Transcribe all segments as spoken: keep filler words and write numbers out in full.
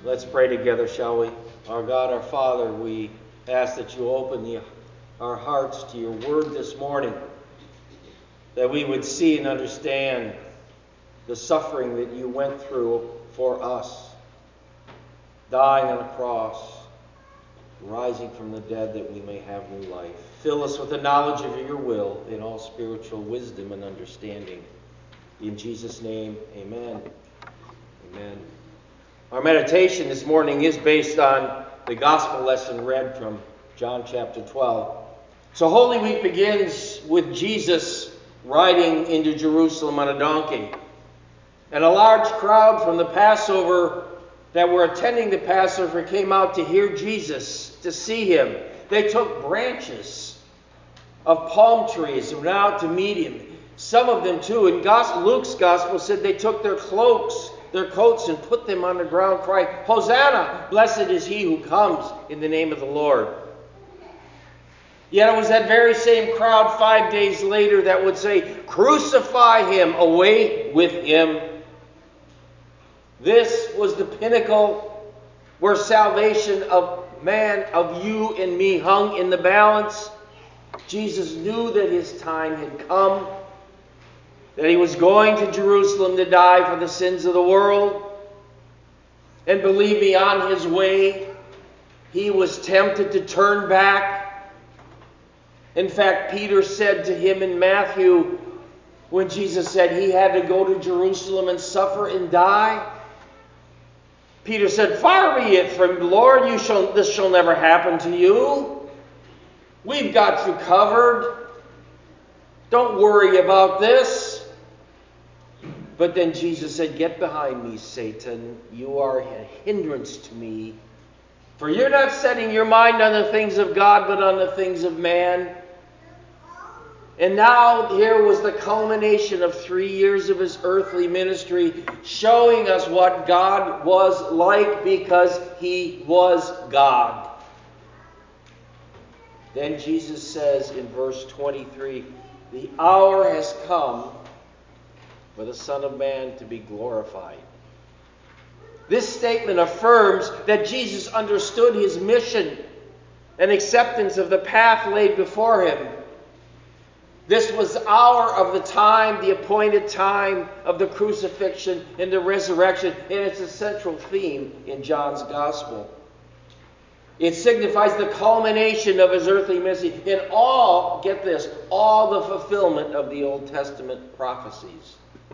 Let's pray together, shall we? Our God, our Father, we ask that you open the, our hearts to your word this morning, that we would see and understand the suffering that you went through for us, dying on a cross, rising from the dead that we may have new life. Fill us with the knowledge of your will in all spiritual wisdom and understanding. In Jesus' name, amen. Amen. Our meditation this morning is based on the gospel lesson read from John chapter twelve. So Holy Week begins with Jesus riding into Jerusalem on a donkey. And a large crowd from the Passover that were attending the Passover came out to hear Jesus, to see him. They took branches of palm trees and went out to meet him. Some of them too, in Luke's gospel, said they took their cloaks, their coats, and put them on the ground, crying, "Hosanna! Blessed is he who comes in the name of the Lord." Yet it was that very same crowd five days later that would say, "Crucify him, away with him." This was the pinnacle where salvation of man, of you and me, hung in the balance. Jesus knew that his time had come, that he was going to Jerusalem to die for the sins of the world. And believe me, on his way, he was tempted to turn back. In fact, Peter said to him in Matthew, when Jesus said he had to go to Jerusalem and suffer and die, Peter said, "Far be it from the Lord, you shall, this shall never happen to you. We've got you covered. Don't worry about this." But then Jesus said, "Get behind me, Satan. You are a hindrance to me. For you're not setting your mind on the things of God, but on the things of man." And now here was the culmination of three years of his earthly ministry, showing us what God was like because he was God. Then Jesus says in verse twenty-three, "The hour has come for the Son of Man to be glorified." This statement affirms that Jesus understood his mission and acceptance of the path laid before him. This was the hour of the time, the appointed time of the crucifixion and the resurrection, and it's a central theme in John's Gospel. It signifies the culmination of his earthly ministry in all, get this, all the fulfillment of the Old Testament prophecies.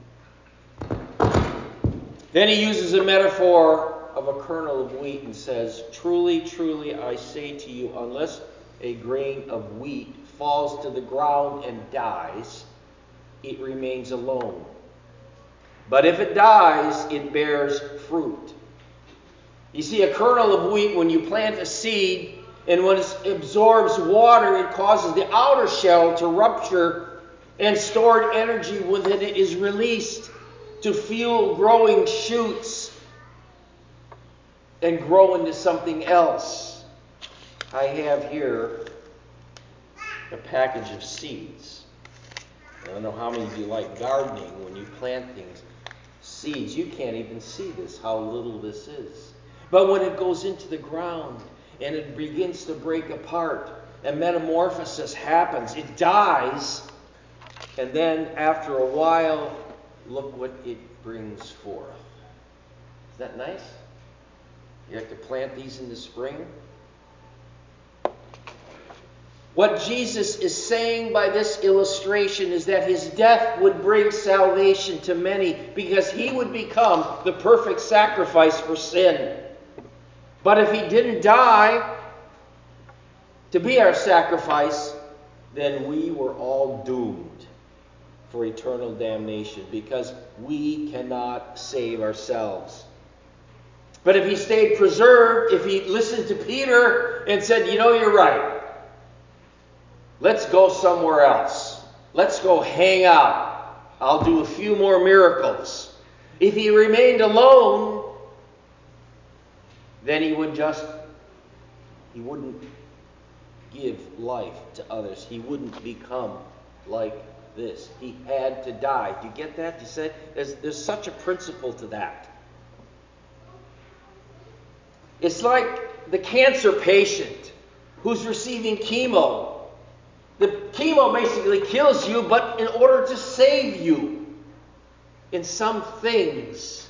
Then he uses a metaphor of a kernel of wheat and says, "Truly, truly, I say to you, unless a grain of wheat falls to the ground and dies, it remains alone. But if it dies, it bears fruit." You see, a kernel of wheat, when you plant a seed, and when it absorbs water, it causes the outer shell to rupture, and stored energy within it is released to fuel growing shoots and grow into something else. I have here a package of seeds. I don't know how many of you like gardening when you plant things. Seeds, you can't even see this, how little this is. But when it goes into the ground and it begins to break apart, a metamorphosis happens. It dies, and then after a while, look what it brings forth. Is that nice? You have to plant these in the spring. What Jesus is saying by this illustration is that his death would bring salvation to many because he would become the perfect sacrifice for sin. But if he didn't die to be our sacrifice, then we were all doomed for eternal damnation because we cannot save ourselves. But if he stayed preserved, if he listened to Peter and said, "You know, you're right. Let's go somewhere else. Let's go hang out. I'll do a few more miracles." If he remained alone, then he would just, he wouldn't give life to others. He wouldn't become like this. He had to die. Do you get that? You said there's, there's such a principle to that. It's like the cancer patient who's receiving chemo. The chemo basically kills you, but in order to save you, in some things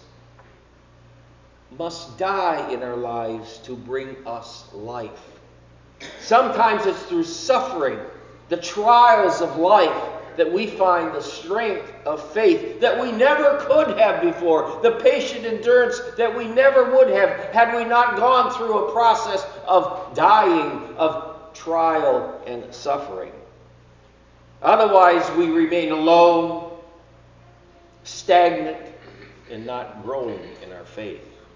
must die in our lives to bring us life. Sometimes it's through suffering, the trials of life, that we find the strength of faith that we never could have before, the patient endurance that we never would have had we not gone through a process of dying, of trial and suffering. Otherwise, we remain alone, stagnant, and not growing in our faith.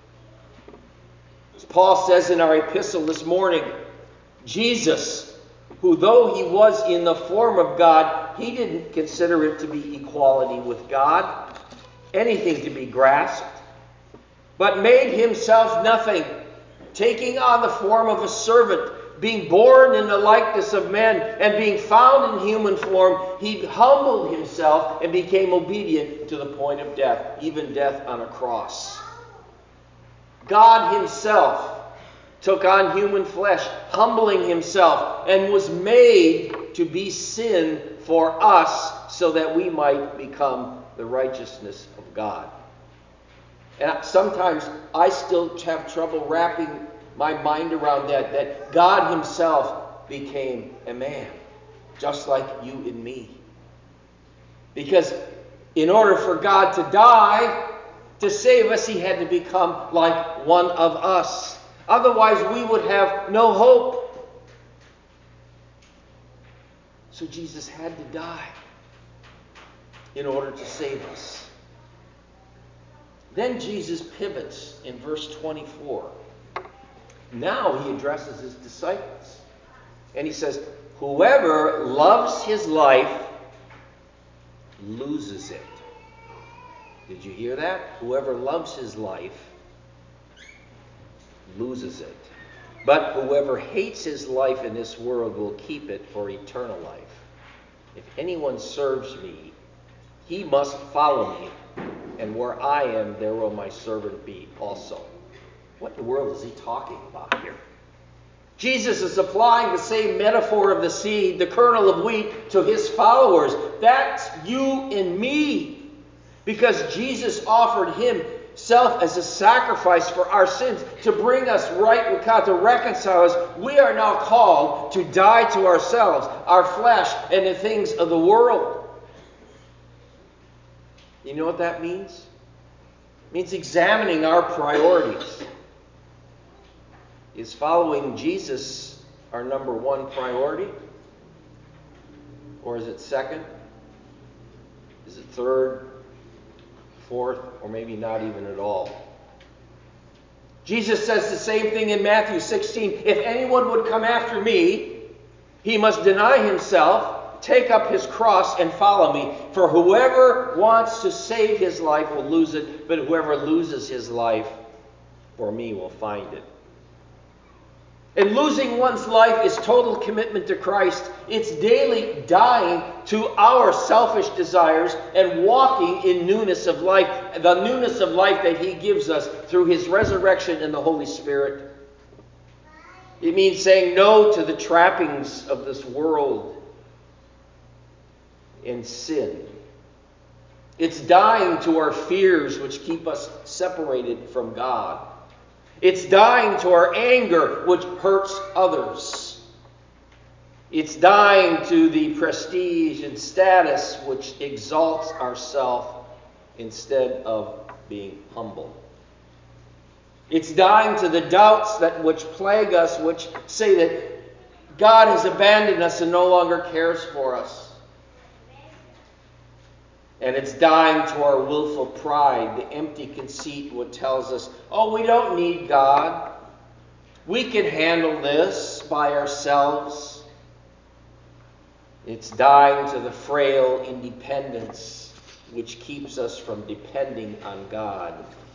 As Paul says in our epistle this morning, Jesus, who though he was in the form of God, he didn't consider it to be equality with God, anything to be grasped, but made himself nothing, taking on the form of a servant, being born in the likeness of men, and being found in human form, he humbled himself and became obedient to the point of death, even death on a cross. God himself took on human flesh, humbling himself, and was made to be sin for us so that we might become the righteousness of God. And sometimes I still have trouble wrapping my mind around that, that God himself became a man, just like you and me. Because in order for God to die, to save us, he had to become like one of us. Otherwise, we would have no hope. So Jesus had to die in order to save us. Then Jesus pivots in verse twenty-four. Now he addresses his disciples. And he says, whoever loves his life loses it. Did you hear that? Whoever loves his life loses it. But whoever hates his life in this world will keep it for eternal life. If anyone serves me, he must follow me, and where I am, there will my servant be also. What in the world is he talking about here? Jesus is applying the same metaphor of the seed, the kernel of wheat, to his followers. That's you and me. Because Jesus offered himself as a sacrifice for our sins to bring us right with God, to reconcile us. We are now called to die to ourselves, our flesh, and the things of the world. You know what that means? It means examining our priorities. Is following Jesus our number one priority? Or is it second? Is it third? Fourth? Or maybe not even at all? Jesus says the same thing in Matthew sixteen. If anyone would come after me, he must deny himself, take up his cross, and follow me. For whoever wants to save his life will lose it, but whoever loses his life for me will find it. And losing one's life is total commitment to Christ. It's daily dying to our selfish desires and walking in newness of life, the newness of life that he gives us through his resurrection and the Holy Spirit. It means saying no to the trappings of this world and sin. It's dying to our fears which keep us separated from God. It's dying to our anger, which hurts others. It's dying to the prestige and status which exalts ourselves instead of being humble. It's dying to the doubts that which plague us, which say that God has abandoned us and no longer cares for us. And it's dying to our willful pride, the empty conceit what tells us, oh, we don't need God. We can handle this by ourselves. It's dying to the frail independence which keeps us from depending on God.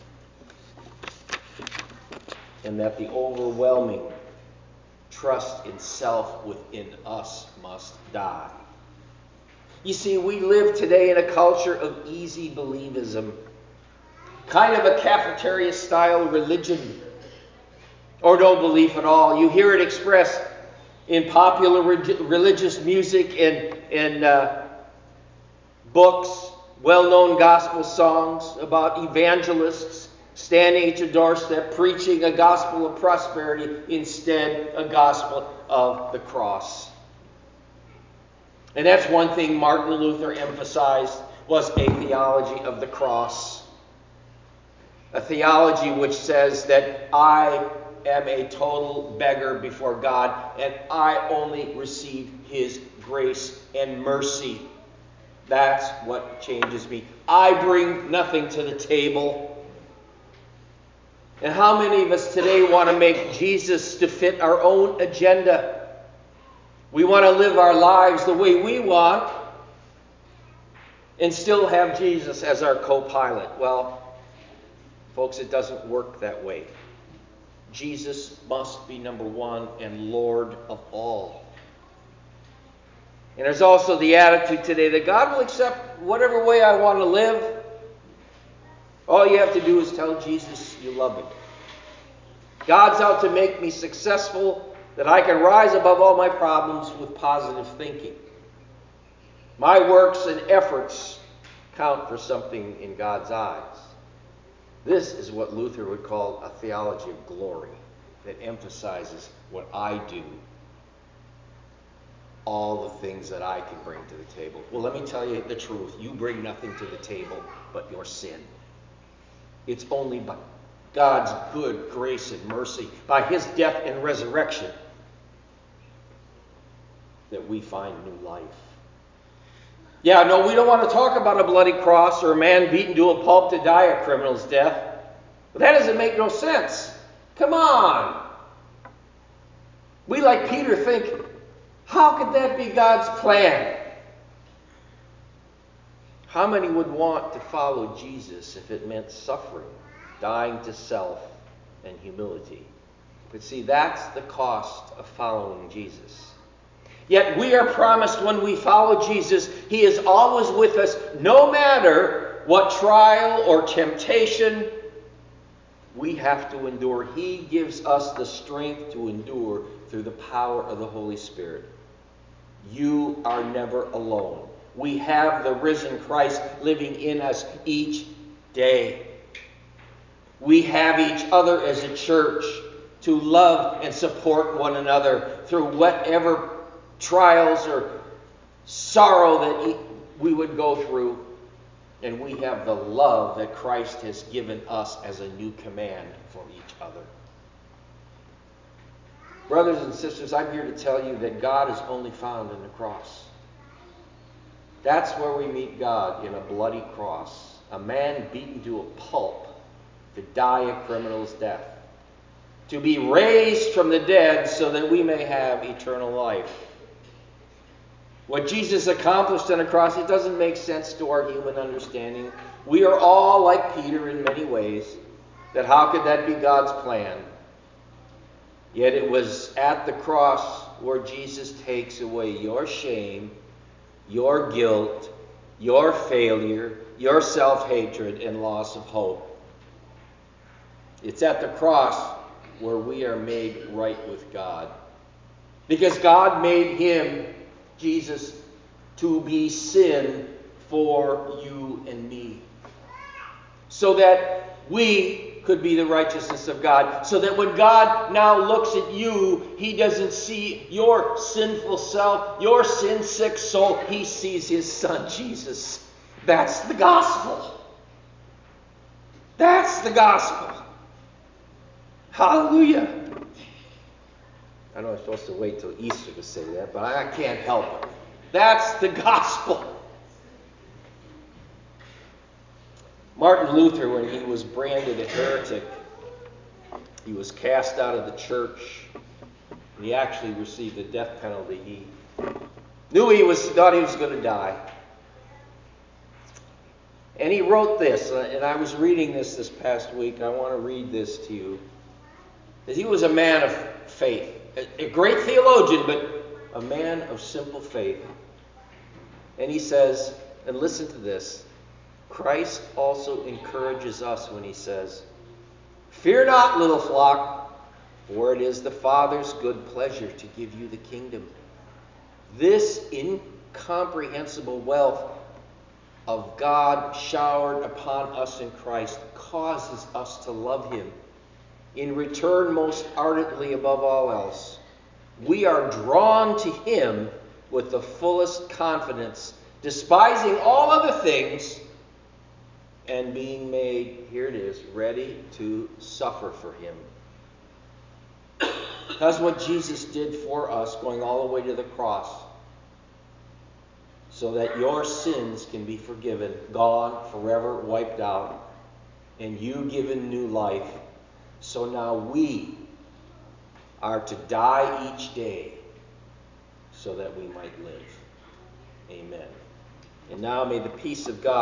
And that the overwhelming trust in self within us must die. You see, we live today in a culture of easy believism, kind of a cafeteria-style religion. or no belief at all. You hear it expressed in popular re- religious music and, and uh, books, well-known gospel songs about evangelists standing at your doorstep preaching a gospel of prosperity, instead a gospel of the cross. And that's one thing Martin Luther emphasized, was a theology of the cross. A theology which says that I am a total beggar before God and I only receive His grace and mercy. That's what changes me. I bring nothing to the table. And how many of us today want to make Jesus to fit our own agenda? We want to live our lives the way we want and still have Jesus as our co-pilot. Well, folks, it doesn't work that way. Jesus must be number one and Lord of all. And there's also the attitude today that God will accept whatever way I want to live. All you have to do is tell Jesus you love Him. God's out to make me successful, that I can rise above all my problems with positive thinking. My works and efforts count for something in God's eyes. This is what Luther would call a theology of glory, that emphasizes what I do, all the things that I can bring to the table. Well, let me tell you the truth. You bring nothing to the table but your sin. It's only by God's good grace and mercy, by His death and resurrection, that we find new life. Yeah, no, we don't want to talk about a bloody cross or a man beaten to a pulp to die a criminal's death. But that doesn't make no sense. Come on. We, like Peter, think, how could that be God's plan? How many would want to follow Jesus if it meant suffering, dying to self, and humility? But see, that's the cost of following Jesus. Yet we are promised when we follow Jesus, He is always with us, no matter what trial or temptation we have to endure. He gives us the strength to endure through the power of the Holy Spirit. You are never alone. We have the risen Christ living in us each day. We have each other as a church to love and support one another through whatever trials or sorrow that we would go through. And we have the love that Christ has given us as a new command for each other. Brothers and sisters, I'm here to tell you that God is only found in the cross. That's where we meet God, in a bloody cross. A man beaten to a pulp to die a criminal's death. To be raised from the dead so that we may have eternal life. What Jesus accomplished on the cross, it doesn't make sense to our human understanding. We are all like Peter in many ways. That how could that be God's plan? Yet it was at the cross where Jesus takes away your shame, your guilt, your failure, your self-hatred, and loss of hope. It's at the cross where we are made right with God. Because God made Him, Jesus, to be sin for you and me. So that we could be the righteousness of God. So that when God now looks at you, He doesn't see your sinful self, your sin-sick soul. He sees His Son, Jesus. That's the gospel. That's the gospel. Hallelujah. I know I'm supposed to wait till Easter to say that, but I can't help it. That's the gospel. Martin Luther, when he was branded a heretic, he was cast out of the church, and he actually received the death penalty. He knew he was, thought he was going to die. And he wrote this, and I was reading this this past week. I want to read this to you. He was a man of faith, a great theologian, but a man of simple faith. And he says, and listen to this, Christ also encourages us when He says, "Fear not, little flock, For it is the Father's good pleasure to give you the kingdom. This incomprehensible wealth of God showered upon us in Christ causes us to love him. In return, most ardently above all else, we are drawn to him with the fullest confidence, despising all other things, and being made, here it is, ready to suffer for him. That's what Jesus did for us, going all the way to the cross, so that your sins can be forgiven, gone, forever wiped out, and you given new life. So now we are to die each day so that we might live. Amen. And now may the peace of God